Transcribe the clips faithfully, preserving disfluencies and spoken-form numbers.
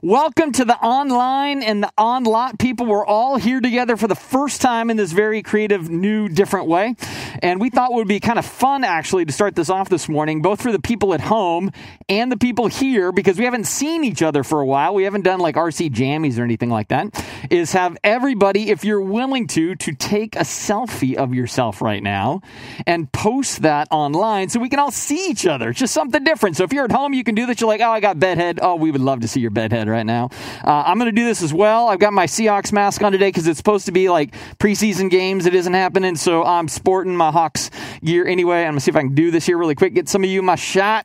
Welcome to the online and the on-lot people. We're all here together for the first time in this very creative, new, different way. And we thought it would be kind of fun, actually, to start this off this morning, both for the people at home and the people here, because we haven't seen each other for a while. We haven't done like R C Jammies or anything like that, is have everybody, if you're willing to, to take a selfie of yourself right now and post that online so we can all see each other. It's just something different. So if you're at home, you can do that. You're like, oh, I got bedhead. Oh, we would love to see your bedhead right now. Uh, I'm going to do this as well. I've got my Seahawks mask on today because it's supposed to be like preseason games. It isn't happening, so I'm sporting my Hawks gear anyway. I'm going to see if I can do this here really quick. Get some of you my shot.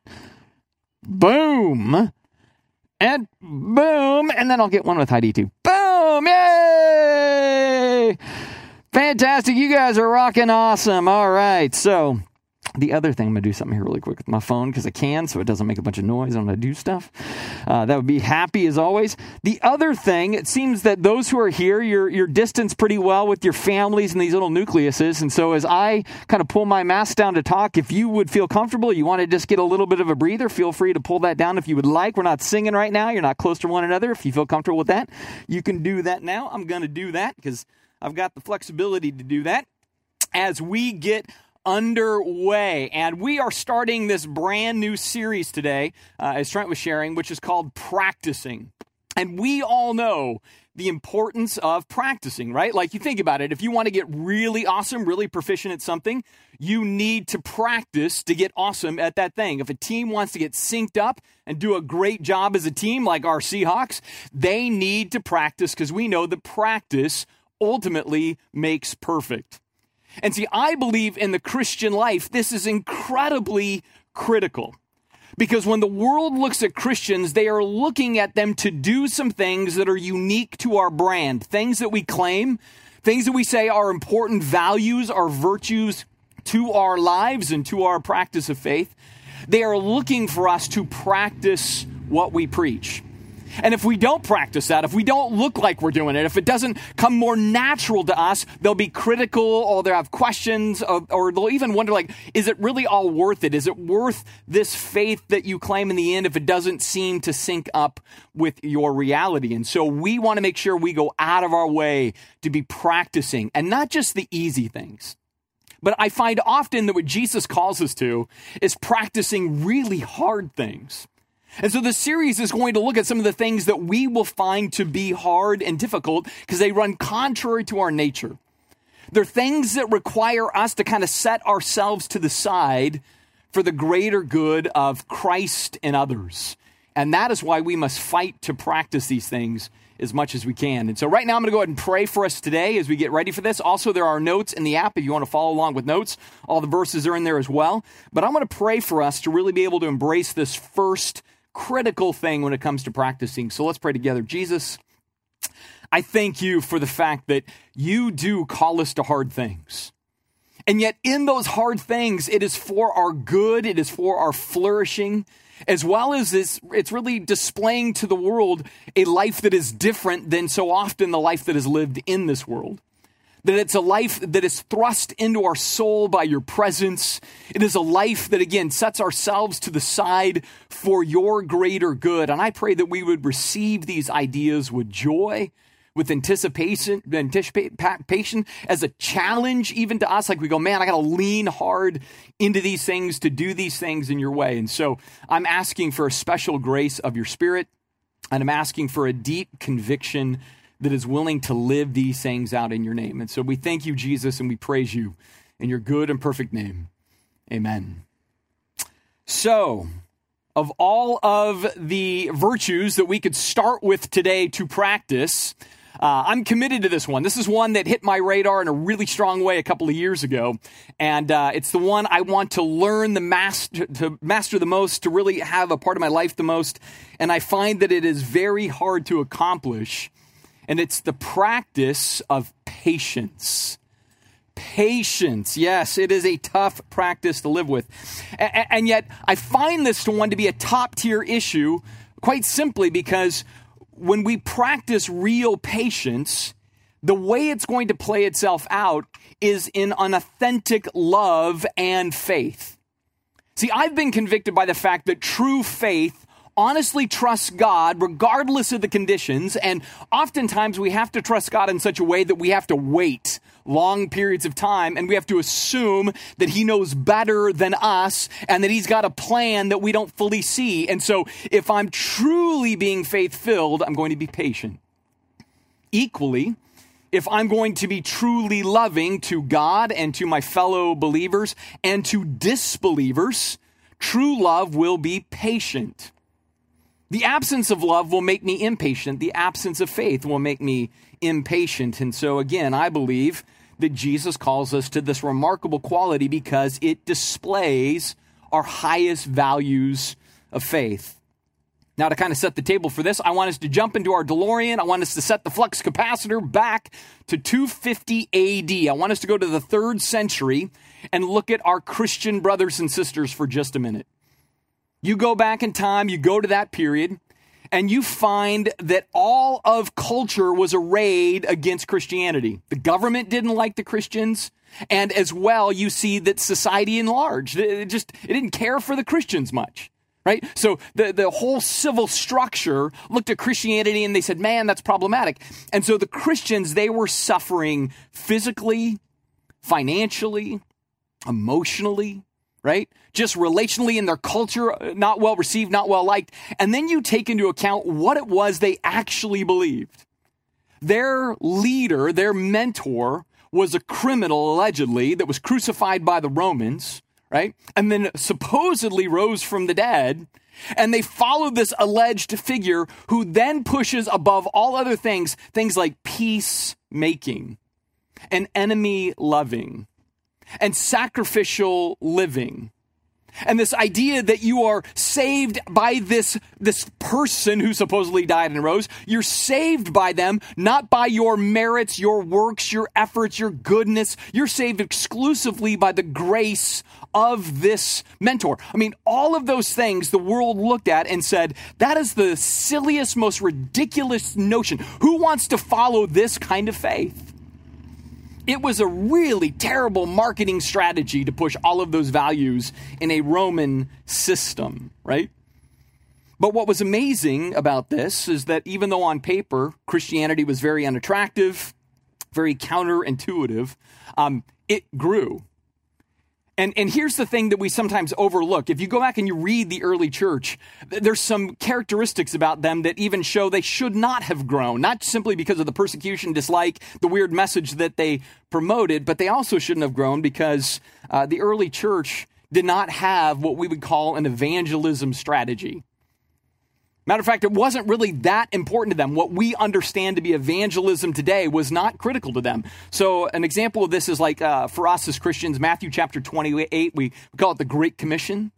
Boom. And boom. And then I'll get one with Heidi too. Boom. Yay. Fantastic. You guys are rocking awesome. All right. So the other thing, I'm going to do something here really quick with my phone because I can, so it doesn't make a bunch of noise when I do stuff. Uh, that would be happy as always. The other thing, it seems that those who are here, you're, you're distanced pretty well with your families and these little nucleuses. And so as I kind of pull my mask down to talk, if you would feel comfortable, you want to just get a little bit of a breather, feel free to pull that down if you would like. We're not singing right now. You're not close to one another. If you feel comfortable with that, you can do that now. I'm going to do that because I've got the flexibility to do that as we get underway. And we are starting this brand new series today, uh, as Trent was sharing, which is called Practicing. And we all know the importance of practicing, right? Like, you think about it. If you want to get really awesome, really proficient at something, you need to practice to get awesome at that thing. If a team wants to get synced up and do a great job as a team, like our Seahawks, they need to practice because we know that practice ultimately makes perfect. And see, I believe in the Christian life, this is incredibly critical. Because when the world looks at Christians, they are looking at them to do some things that are unique to our brand. Things that we claim, things that we say are important values, are virtues to our lives and to our practice of faith. They are looking for us to practice what we preach. And if we don't practice that, if we don't look like we're doing it, if it doesn't come more natural to us, they'll be critical or they'll have questions or, or they'll even wonder, like, is it really all worth it? Is it worth this faith that you claim in the end if it doesn't seem to sync up with your reality? And so we want to make sure we go out of our way to be practicing, and not just the easy things. But I find often that what Jesus calls us to is practicing really hard things. And so the series is going to look at some of the things that we will find to be hard and difficult because they run contrary to our nature. They're things that require us to kind of set ourselves to the side for the greater good of Christ and others. And that is why we must fight to practice these things as much as we can. And so right now I'm going to go ahead and pray for us today as we get ready for this. Also, there are notes in the app if you want to follow along with notes. All the verses are in there as well. But I'm going to pray for us to really be able to embrace this first critical thing when it comes to practicing. So let's pray together. Jesus, I thank you for the fact that you do call us to hard things. And yet in those hard things, it is for our good. It is for our flourishing, as well as this, it's really displaying to the world a life that is different than so often the life that is lived in this world. That it's a life that is thrust into our soul by your presence. It is a life that, again, sets ourselves to the side for your greater good. And I pray that we would receive these ideas with joy, with anticipation, anticipation as a challenge even to us. Like we go, man, I got to lean hard into these things to do these things in your way. And so I'm asking for a special grace of your Spirit, and I'm asking for a deep conviction that is willing to live these things out in your name. And so we thank you, Jesus, and we praise you in your good and perfect name. Amen. So, of all of the virtues that we could start with today to practice, uh, I'm committed to this one. This is one that hit my radar in a really strong way a couple of years ago. And uh, it's the one I want to learn the master, to master the most, to really have a part of my life the most. And I find that it is very hard to accomplish. And it's the practice of patience. Patience. Yes, it is a tough practice to live with. A- and yet, I find this one to be a top-tier issue quite simply because when we practice real patience, the way it's going to play itself out is in an authentic love and faith. See, I've been convicted by the fact that true faith honestly trusts God regardless of the conditions. And oftentimes we have to trust God in such a way that we have to wait long periods of time, and we have to assume that he knows better than us and that he's got a plan that we don't fully see. And so if I'm truly being faith-filled, I'm going to be patient. Equally, if I'm going to be truly loving to God and to my fellow believers and to disbelievers, true love will be patient. The absence of love will make me impatient. The absence of faith will make me impatient. And so again, I believe that Jesus calls us to this remarkable quality because it displays our highest values of faith. Now, to kind of set the table for this, I want us to jump into our DeLorean. I want us to set the flux capacitor back to two fifty A D. I want us to go to the third century and look at our Christian brothers and sisters for just a minute. You go back in time, you go to that period, and you find that all of culture was arrayed against Christianity. The government didn't like the Christians, and as well, you see that society in large, it just it didn't care for the Christians much. Right? So the, the whole civil structure looked at Christianity and they said, man, that's problematic. And so the Christians, they were suffering physically, financially, emotionally, right? Just relationally in their culture, not well received, not well liked. And then you take into account what it was they actually believed. Their leader, their mentor, was a criminal, allegedly, that was crucified by the Romans, right? And then supposedly rose from the dead. And they followed this alleged figure who then pushes above all other things, things like peacemaking and enemy loving and sacrificial living. And this idea that you are saved by this, this person who supposedly died and rose. You're saved by them, not by your merits, your works, your efforts, your goodness. You're saved exclusively by the grace of this mentor. I mean, all of those things the world looked at and said, that is the silliest, most ridiculous notion. Who wants to follow this kind of faith? It was a really terrible marketing strategy to push all of those values in a Roman system, right? But what was amazing about this is that even though on paper Christianity was very unattractive, very counterintuitive, um, it grew. And and here's the thing that we sometimes overlook. If you go back and you read the early church, there's some characteristics about them that even show they should not have grown, not simply because of the persecution, dislike, the weird message that they promoted, but they also shouldn't have grown because uh, the early church did not have what we would call an evangelism strategy. Matter of fact, it wasn't really that important to them. What we understand to be evangelism today was not critical to them. So an example of this is like uh, for us as Christians, Matthew chapter twenty-eight, we call it the Great Commission.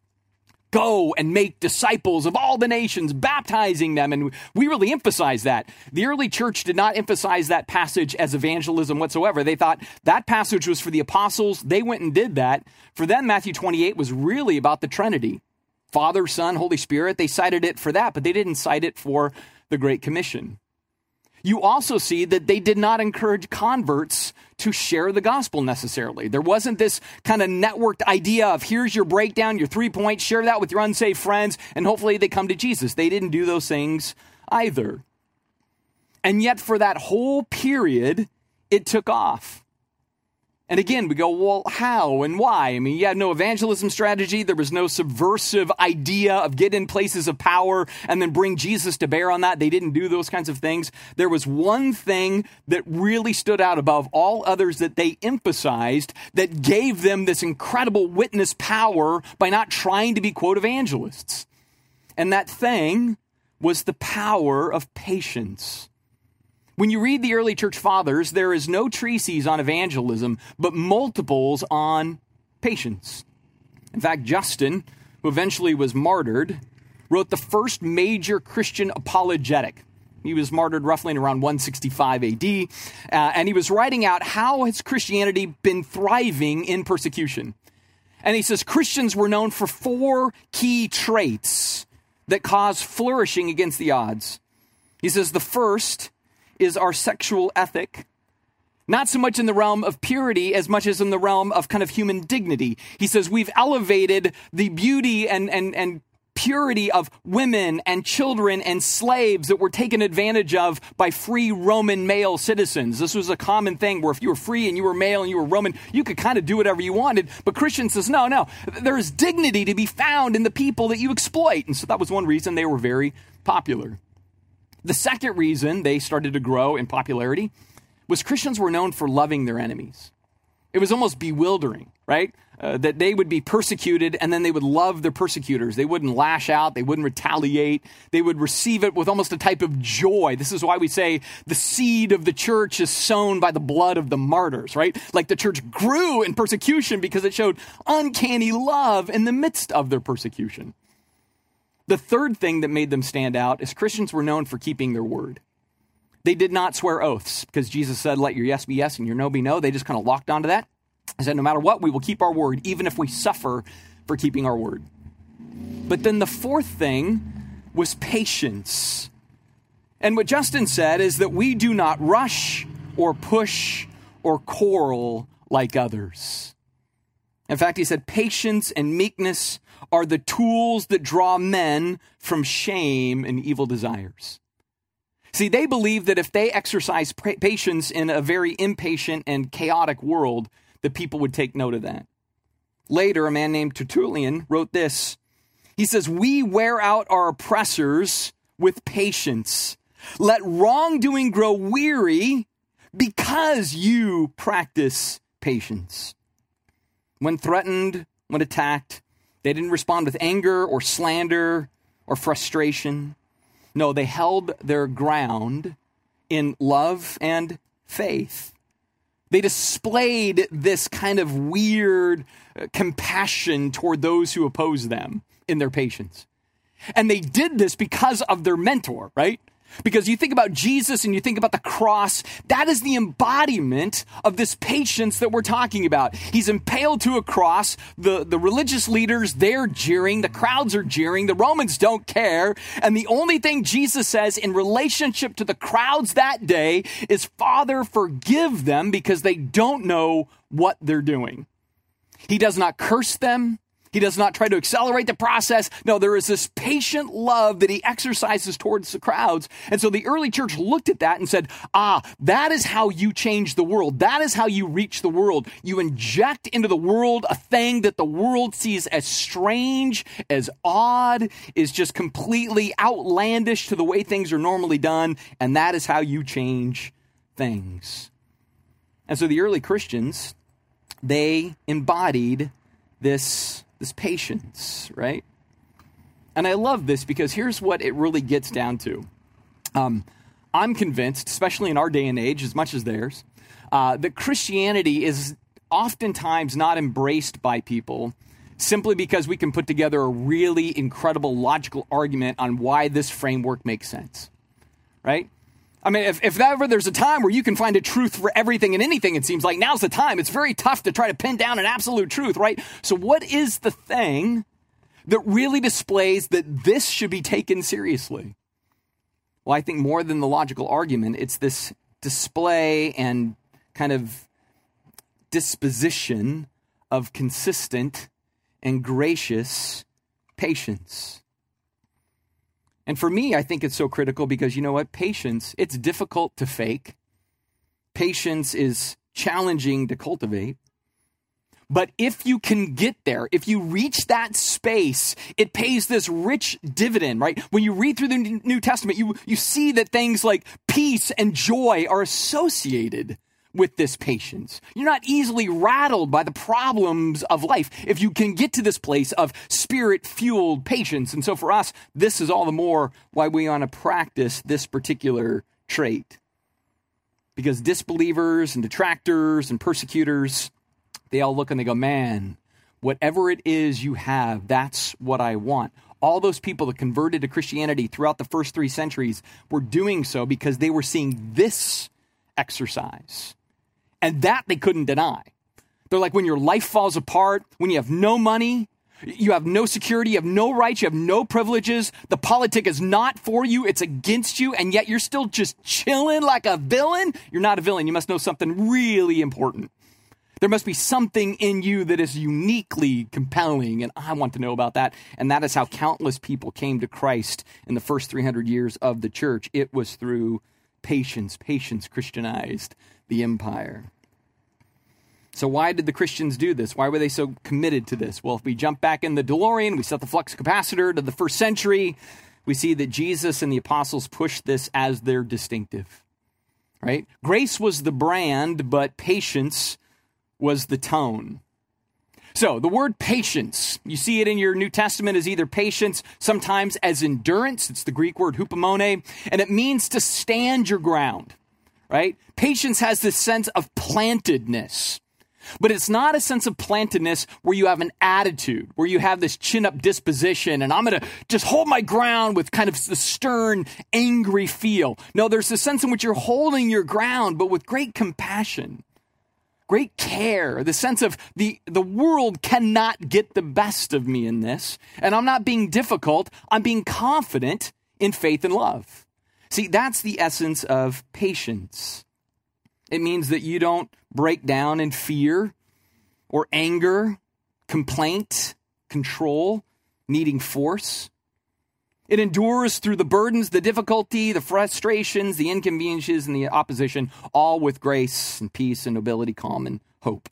Go and make disciples of all the nations, baptizing them. And we really emphasize that. The early church did not emphasize that passage as evangelism whatsoever. They thought that passage was for the apostles. They went and did that. For them, Matthew twenty-eight was really about the Trinity. Father, Son, Holy Spirit, they cited it for that, but they didn't cite it for the Great Commission. You also see that they did not encourage converts to share the gospel necessarily. There wasn't this kind of networked idea of here's your breakdown, your three points, share that with your unsaved friends, and hopefully they come to Jesus. They didn't do those things either. And yet for that whole period, it took off. And again, we go, well, how and why? I mean, you had no evangelism strategy. There was no subversive idea of get in places of power and then bring Jesus to bear on that. They didn't do those kinds of things. There was one thing that really stood out above all others that they emphasized that gave them this incredible witness power by not trying to be, quote, evangelists. And that thing was the power of patience. When you read the early church fathers, there is no treatise on evangelism, but multiples on patience. In fact, Justin, who eventually was martyred, wrote the first major Christian apologetic. He was martyred roughly in around one sixty-five A D, uh, and he was writing out how has Christianity been thriving in persecution. And he says Christians were known for four key traits that cause flourishing against the odds. He says the first is our sexual ethic, not so much in the realm of purity as much as in the realm of kind of human dignity. He says we've elevated the beauty and, and, and purity of women and children and slaves that were taken advantage of by free Roman male citizens. This was a common thing where if you were free and you were male and you were Roman, you could kind of do whatever you wanted. But Christians says, no, no, there is dignity to be found in the people that you exploit. And so that was one reason they were very popular. The second reason they started to grow in popularity was Christians were known for loving their enemies. It was almost bewildering, right? Uh, that they would be persecuted and then they would love their persecutors. They wouldn't lash out. They wouldn't retaliate. They would receive it with almost a type of joy. This is why we say the seed of the church is sown by the blood of the martyrs, right? Like the church grew in persecution because it showed uncanny love in the midst of their persecution. The third thing that made them stand out is Christians were known for keeping their word. They did not swear oaths because Jesus said, let your yes be yes and your no be no. They just kind of locked onto that. He said, no matter what, we will keep our word, even if we suffer for keeping our word. But then the fourth thing was patience. And what Justin said is that we do not rush or push or quarrel like others. In fact, he said, patience and meekness are the tools that draw men from shame and evil desires. See, they believe that if they exercise patience in a very impatient and chaotic world, the people would take note of that. Later, a man named Tertullian wrote this. He says, we wear out our oppressors with patience. Let wrongdoing grow weary because you practice patience. When threatened, when attacked, they didn't respond with anger or slander or frustration. No, they held their ground in love and faith. They displayed this kind of weird uh, compassion toward those who oppose them in their patience. And they did this because of their mentor, right? Because you think about Jesus and you think about the cross, that is the embodiment of this patience that we're talking about. He's impaled to a cross. The, the religious leaders, they're jeering. The crowds are jeering. The Romans don't care. And the only thing Jesus says in relationship to the crowds that day is, Father, forgive them because they don't know what they're doing. He does not curse them. He does not try to accelerate the process. No, there is this patient love that he exercises towards the crowds. And so the early church looked at that and said, ah, that is how you change the world. That is how you reach the world. You inject into the world a thing that the world sees as strange, as odd, is just completely outlandish to the way things are normally done. And that is how you change things. And so the early Christians, they embodied this This patience, right? And I love this because here's what it really gets down to. Um, I'm convinced, especially in our day and age, as much as theirs, uh, that Christianity is oftentimes not embraced by people simply because we can put together a really incredible logical argument on why this framework makes sense, right? I mean, if, if ever there's a time where you can find a truth for everything and anything, it seems like now's the time. It's very tough to try to pin down an absolute truth, right? So what is the thing that really displays that this should be taken seriously? Well, I think more than the logical argument, it's this display and kind of disposition of consistent and gracious patience. And for me, I think it's so critical because, you know what? Patience, it's difficult to fake. Patience is challenging to cultivate. But if you can get there, if you reach that space, it pays this rich dividend, right? When you read through the New Testament, you, you see that things like peace and joy are associated with this patience. You're not easily rattled by the problems of life if you can get to this place of spirit-fueled patience. And so for us, this is all the more why we want to practice this particular trait. Because disbelievers and detractors and persecutors, they all look and they go, man, whatever it is you have, that's what I want. All those people that converted to Christianity throughout the first three centuries were doing so because they were seeing this exercise. And that they couldn't deny. They're like, when your life falls apart, when you have no money, you have no security, you have no rights, you have no privileges, the politic is not for you, it's against you, and yet you're still just chilling like a villain. You're not a villain. You must know something really important. There must be something in you that is uniquely compelling, and I want to know about that. And that is how countless people came to Christ in the first three hundred years of the church. It was through patience. Patience Christianized the empire. So why did the Christians do this? Why were they so committed to this? Well, if we jump back in the DeLorean, we set the flux capacitor to the first century, we see that Jesus and the apostles pushed this as their distinctive, right? Grace was the brand, but patience was the tone. So the word patience, you see it in your New Testament as either patience, sometimes as endurance. It's the Greek word hupomone, and it means to stand your ground, right? Patience has this sense of plantedness. But it's not a sense of plantedness where you have an attitude, where you have this chin-up disposition, and I'm going to just hold my ground with kind of the stern, angry feel. No, there's a sense in which you're holding your ground, but with great compassion, great care, the sense of the, the world cannot get the best of me in this, and I'm not being difficult, I'm being confident in faith and love. See, that's the essence of patience. It means that you don't break down in fear or anger, complaint, control, needing force. It endures through the burdens, the difficulty, the frustrations, the inconveniences, and the opposition, all with grace and peace and nobility, calm and hope.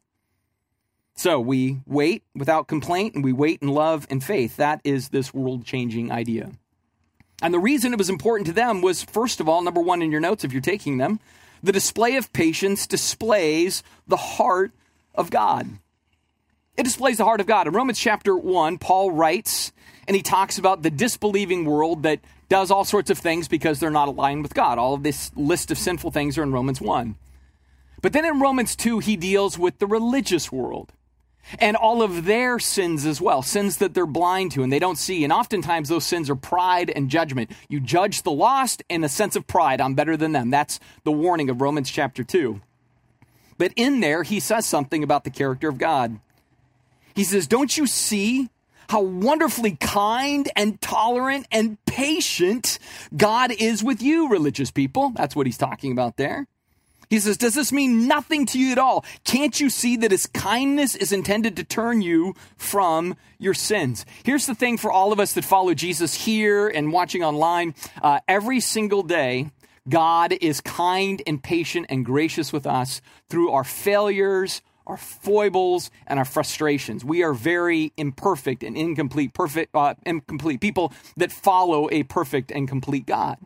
So we wait without complaint, and we wait in love and faith. That is this world-changing idea. And the reason it was important to them was, first of all, number one in your notes if you're taking them, the display of patience displays the heart of God. It displays the heart of God. In Romans chapter one, Paul writes, and he talks about the disbelieving world that does all sorts of things because they're not aligned with God. All of this list of sinful things are in Romans one. But then in Romans two, he deals with the religious world and all of their sins as well, sins that they're blind to and they don't see. And oftentimes those sins are pride and judgment. You judge the lost in a sense of pride. I'm better than them. That's the warning of Romans chapter two. But in there, he says something about the character of God. He says, don't you see how wonderfully kind and tolerant and patient God is with you, religious people? That's what he's talking about there. He says, does this mean nothing to you at all? Can't you see that his kindness is intended to turn you from your sins? Here's the thing for all of us that follow Jesus here and watching online. Uh, every single day, God is kind and patient and gracious with us through our failures, our foibles, and our frustrations. We are very imperfect and incomplete, perfect, uh, incomplete people that follow a perfect and complete God.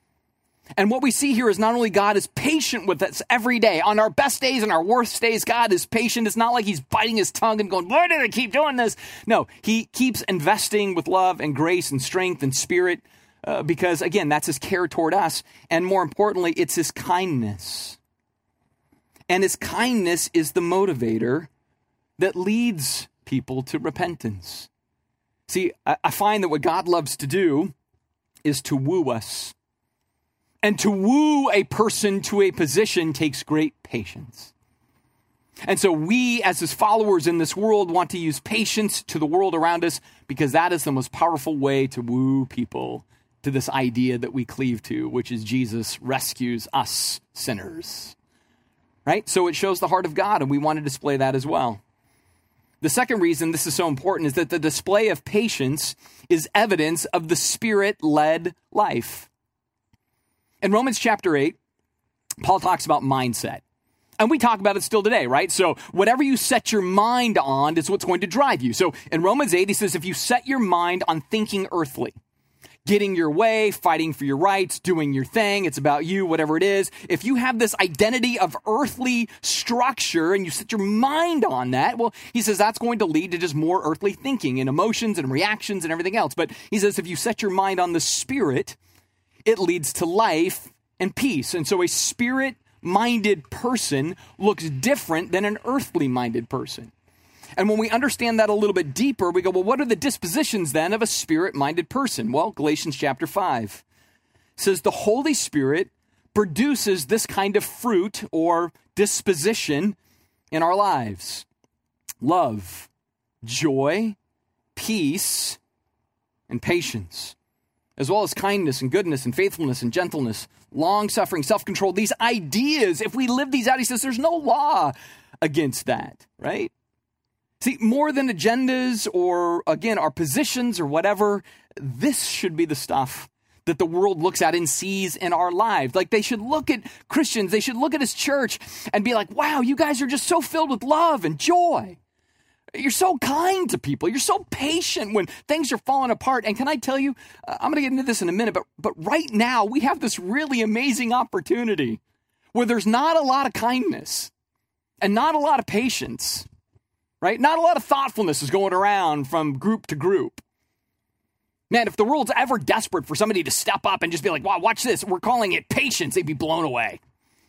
And what we see here is not only God is patient with us every day. On our best days and our worst days, God is patient. It's not like he's biting his tongue and going, why did I keep doing this? No, he keeps investing with love and grace and strength and spirit uh, because, again, that's his care toward us. And more importantly, it's his kindness. And his kindness is the motivator that leads people to repentance. See, I, I find that what God loves to do is to woo us. And to woo a person to a position takes great patience. And so we, as his followers in this world, want to use patience to the world around us because that is the most powerful way to woo people to this idea that we cleave to, which is Jesus rescues us sinners. Right? So it shows the heart of God, and we want to display that as well. The second reason this is so important is that the display of patience is evidence of the Spirit-led life. In Romans chapter eight, Paul talks about mindset. And we talk about it still today, right? So whatever you set your mind on is what's going to drive you. So in Romans eight, he says, if you set your mind on thinking earthly, getting your way, fighting for your rights, doing your thing, it's about you, whatever it is. If you have this identity of earthly structure and you set your mind on that, well, he says that's going to lead to just more earthly thinking and emotions and reactions and everything else. But he says if you set your mind on the Spirit, it leads to life and peace. And so a spirit-minded person looks different than an earthly-minded person. And when we understand that a little bit deeper, we go, well, what are the dispositions then of a spirit-minded person? Well, Galatians chapter five says the Holy Spirit produces this kind of fruit or disposition in our lives. Love, joy, peace, and patience, as well as kindness and goodness and faithfulness and gentleness, long-suffering, self-control. These ideas, if we live these out, he says there's no law against that, right? See, more than agendas or, again, our positions or whatever, this should be the stuff that the world looks at and sees in our lives. Like, they should look at Christians, they should look at his church and be like, wow, you guys are just so filled with love and joy. You're so kind to people. You're so patient when things are falling apart. And can I tell you, uh, I'm going to get into this in a minute, but, but right now we have this really amazing opportunity where there's not a lot of kindness and not a lot of patience, right? Not a lot of thoughtfulness is going around from group to group. Man, if the world's ever desperate for somebody to step up and just be like, wow, watch this, we're calling it patience, they'd be blown away.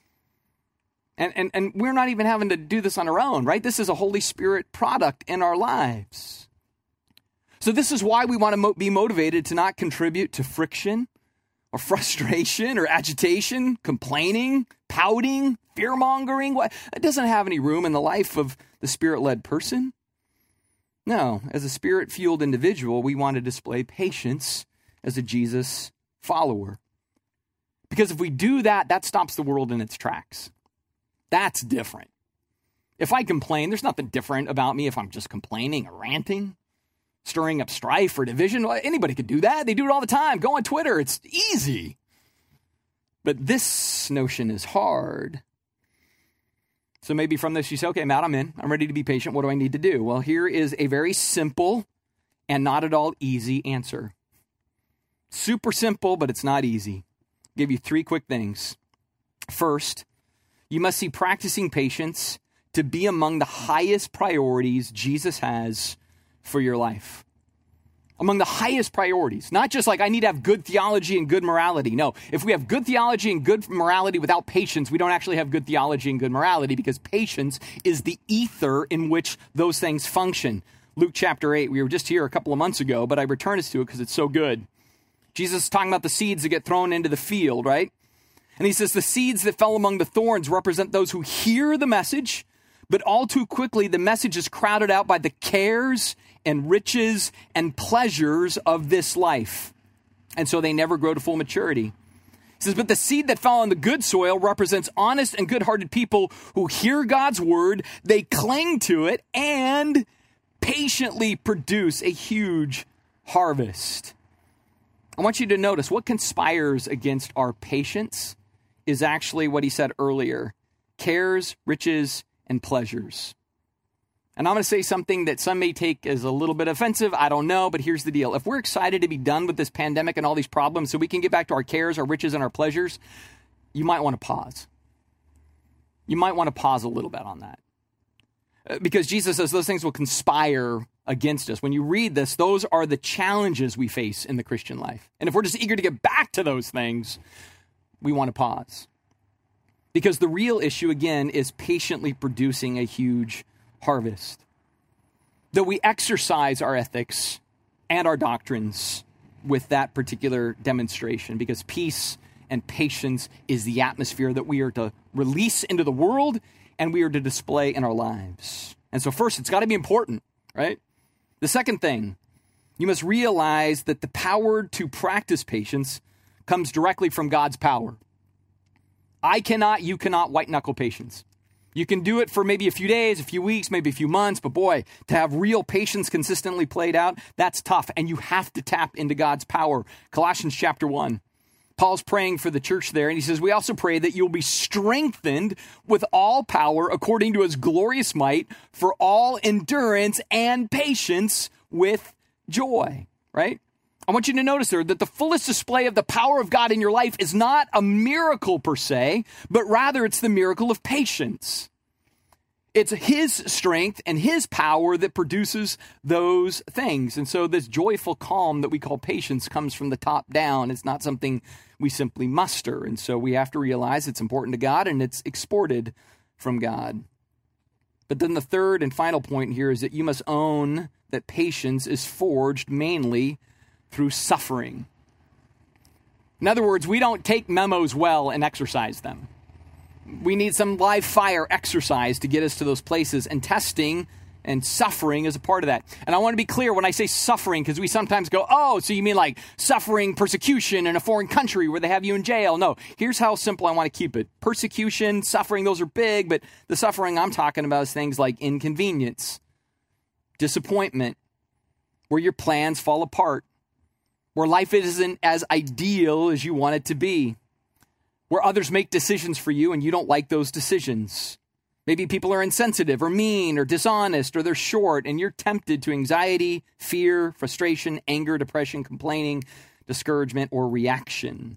And, and, and we're not even having to do this on our own, right? This is a Holy Spirit product in our lives. So this is why we want to mo- be motivated to not contribute to friction or frustration or agitation, complaining, pouting, fear-mongering. What? It doesn't have any room in the life of the Spirit-led person. No, as a Spirit-fueled individual, we want to display patience as a Jesus follower. Because if we do that, that stops the world in its tracks. That's different. If I complain, there's nothing different about me if I'm just complaining or ranting, stirring up strife or division. Anybody could do that. They do it all the time. Go on Twitter. It's easy. But this notion is hard. So maybe from this you say, okay, Matt, I'm in. I'm ready to be patient. What do I need to do? Well, here is a very simple and not at all easy answer. Super simple, but it's not easy. I'll give you three quick things. First, you must see practicing patience to be among the highest priorities Jesus has for your life. Among the highest priorities. Not just like I need to have good theology and good morality. No, if we have good theology and good morality without patience, we don't actually have good theology and good morality, because patience is the ether in which those things function. Luke chapter eight, we were just here a couple of months ago, but I return us to it because it's so good. Jesus is talking about the seeds that get thrown into the field, right? And he says the seeds that fell among the thorns represent those who hear the message, but all too quickly the message is crowded out by the cares and riches and pleasures of this life. And so they never grow to full maturity. He says, but the seed that fell on the good soil represents honest and good-hearted people who hear God's word, they cling to it, and patiently produce a huge harvest. I want you to notice what conspires against our patience is actually what he said earlier: cares, riches, and pleasures. And I'm going to say something that some may take as a little bit offensive. I don't know, but here's the deal. If we're excited to be done with this pandemic and all these problems so we can get back to our cares, our riches, and our pleasures, you might want to pause. You might want to pause a little bit on that. Because Jesus says those things will conspire against us. When you read this, those are the challenges we face in the Christian life. And if we're just eager to get back to those things, we want to pause. Because the real issue, again, is patiently producing a huge harvest. Though we exercise our ethics and our doctrines with that particular demonstration, because peace and patience is the atmosphere that we are to release into the world and we are to display in our lives. And so first, it's got to be important, right? The second thing, you must realize that the power to practice patience comes directly from God's power. I cannot, you cannot white-knuckle patience. You can do it for maybe a few days, a few weeks, maybe a few months, but boy, to have real patience consistently played out, that's tough, and you have to tap into God's power. Colossians chapter one, Paul's praying for the church there, and he says, we also pray that you'll be strengthened with all power according to his glorious might for all endurance and patience with joy, right? I want you to notice there that the fullest display of the power of God in your life is not a miracle per se, but rather it's the miracle of patience. It's his strength and his power that produces those things. And so this joyful calm that we call patience comes from the top down. It's not something we simply muster. And so we have to realize it's important to God and it's exported from God. But then the third and final point here is that you must own that patience is forged mainly through suffering. In other words, we don't take memos well and exercise them. We need some live fire exercise to get us to those places, and testing And suffering is a part of that. And I want to be clear when I say suffering, because we sometimes go, oh, so you mean like suffering persecution in a foreign country where they have you in jail? No, here's how simple I want to keep it. Persecution, suffering, those are big, but the suffering I'm talking about is things like inconvenience, disappointment, where your plans fall apart, where life isn't as ideal as you want it to be, where others make decisions for you and you don't like those decisions. Maybe people are insensitive or mean or dishonest or they're short and you're tempted to anxiety, fear, frustration, anger, depression, complaining, discouragement, or reaction.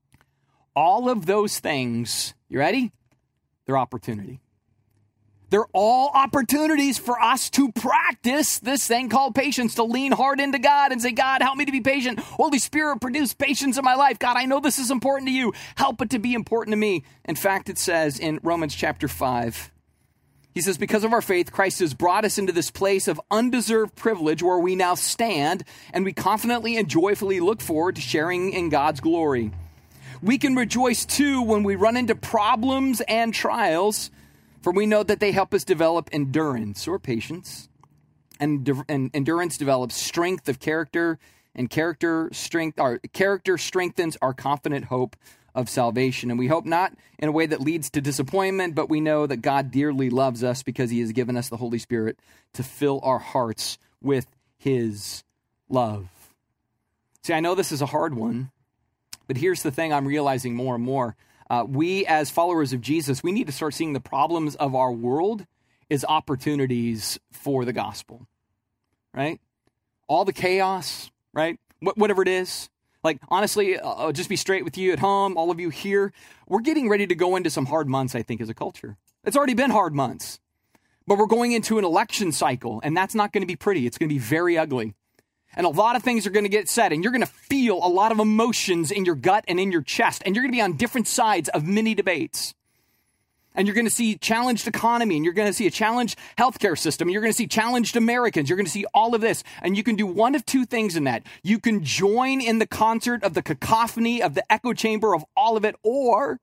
All of those things, you ready? They're opportunity. They're all opportunities for us to practice this thing called patience, to lean hard into God and say, God, help me to be patient. Holy Spirit, produce patience in my life. God, I know this is important to you. Help it to be important to me. In fact, it says in Romans chapter five, he says, because of our faith, Christ has brought us into this place of undeserved privilege where we now stand and we confidently and joyfully look forward to sharing in God's glory. We can rejoice too when we run into problems and trials, for we know that they help us develop endurance or patience. And, and endurance develops strength of character, and character strength, our character strengthens our confident hope of salvation. And we hope not in a way that leads to disappointment, but we know that God dearly loves us because he has given us the Holy Spirit to fill our hearts with his love. See, I know this is a hard one, but here's the thing I'm realizing more and more. Uh, we as followers of Jesus, we need to start seeing the problems of our world as opportunities for the gospel, right? All the chaos, right? Wh- whatever it is. Like, honestly, I'll just be straight with you at home, all of you here. We're getting ready to go into some hard months, I think, as a culture. It's already been hard months. But we're going into an election cycle, and that's not going to be pretty. It's going to be very ugly. And a lot of things are going to get said, and you're going to feel a lot of emotions in your gut and in your chest, and you're going to be on different sides of many debates. And you're going to see challenged economy, and you're going to see a challenged healthcare system, and you're going to see challenged Americans. You're going to see all of this. And you can do one of two things in that. You can join in the concert of the cacophony, of the echo chamber of all of it, or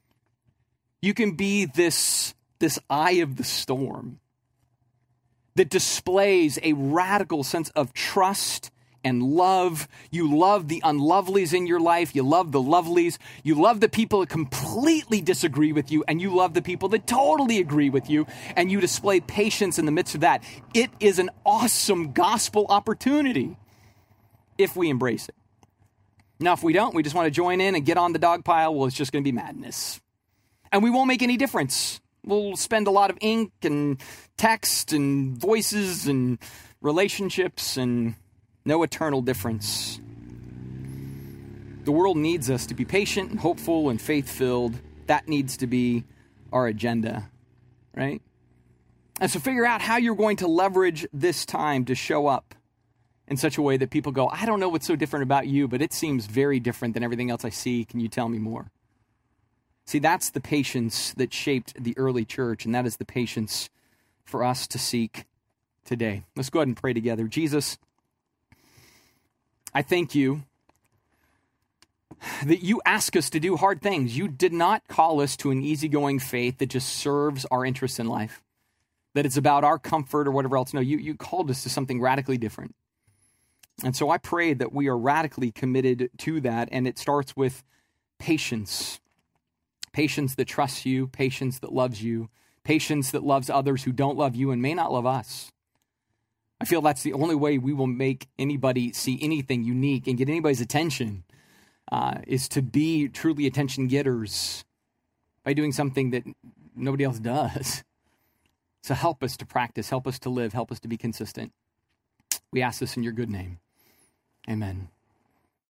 you can be this, this eye of the storm that displays a radical sense of trust and love. You love the unlovelies in your life. You love the lovelies. You love the people that completely disagree with you, and you love the people that totally agree with you, and you display patience in the midst of that. It is an awesome gospel opportunity if we embrace it. Now, if we don't, we just want to join in and get on the dog pile, well, it's just going to be madness. And we won't make any difference. We'll spend a lot of ink and text and voices and relationships and no eternal difference. The world needs us to be patient and hopeful and faith-filled. That needs to be our agenda, right? And so figure out how you're going to leverage this time to show up in such a way that people go, I don't know what's so different about you, but it seems very different than everything else I see. Can you tell me more? See, that's the patience that shaped the early church, and that is the patience for us to seek today. Let's go ahead and pray together. Jesus, I thank you that you ask us to do hard things. You did not call us to an easygoing faith that just serves our interests in life, that it's about our comfort or whatever else. No, you, you called us to something radically different. And so I pray that we are radically committed to that, and it starts with patience. Patience that trusts you, patience that loves you, patience that loves others who don't love you and may not love us. I feel that's the only way we will make anybody see anything unique and get anybody's attention, uh, is to be truly attention getters by doing something that nobody else does. So help us to practice, help us to live, help us to be consistent. We ask this in your good name. Amen.